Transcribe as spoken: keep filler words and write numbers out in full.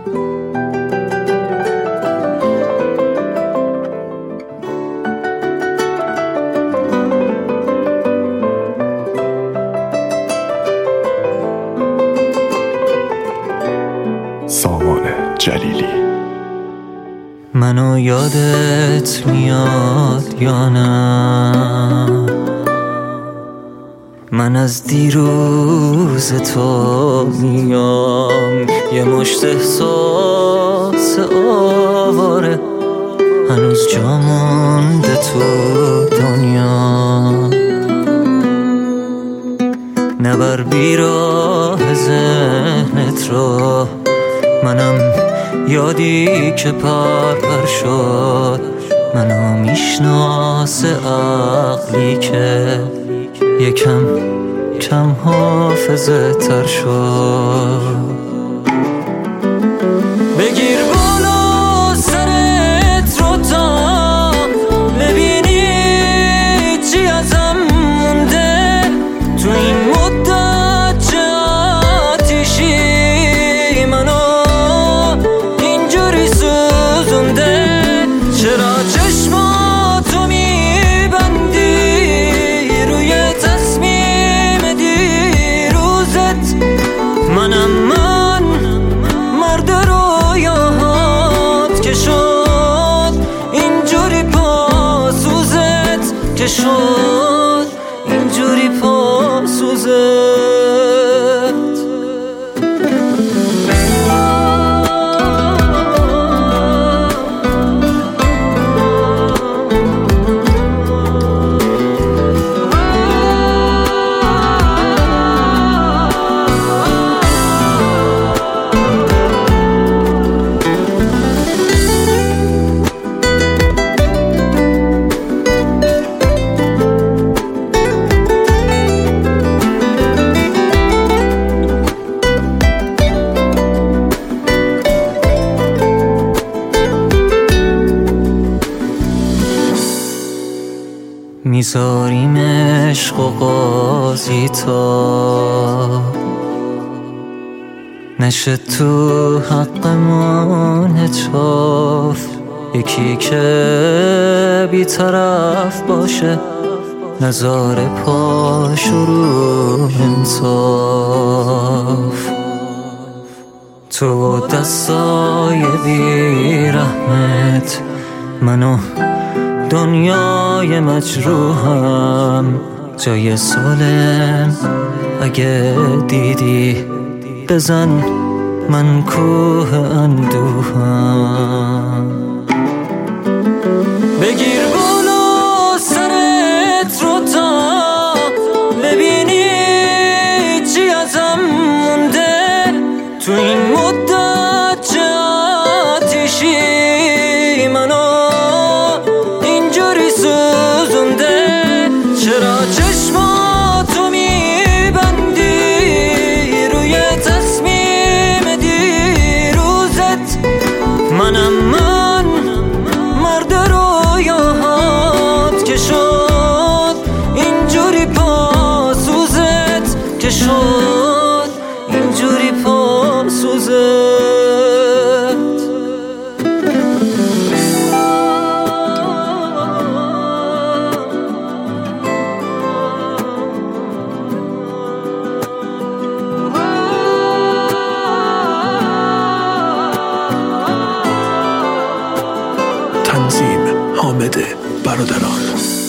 سامان جلیلی. منو یادت میاد یا نه؟ من از دیروز تو میام، یه مشت احساس آواره هنوز جا مونده تو دنیا. نبر بیراه ذهنت رو، منم یادی که پر پر شد. منو میشناسه عقلی که یکم کم حافظه تر شد. بگیر بالا سرت رو تا ببینی چی ازم مونده تو این مدت چه آتیشی منو اینجوری سوزونده. چرا چشماتو میبندی روی تصمیم دیروزت؟ منم من مرد رویاهات که شد اینجوری پاسوزت، که شد اینجوری پاسوزت. میذاریم عشق و قاضی تا نشه تو حقمون اتفاف. یکی که بی‌طرف باشه نذاره پاش رو انصاف. تو دستای بی‌رحمت منو دنیای مجروحم جای سالم اگه دیدی بزن من کوه اندوهم. بگیر بالا سرت رو تا ببینی چی ازم مونده تو این مدت چه آتیشی منو سوزونده. چرا چشماتو میبندی روی تصمیم دیروزت؟ منم من مرد رویاهات که شد اینجوری پاسوزت، که شد اینجوری پاسوزت. تنظیم حامد برادران.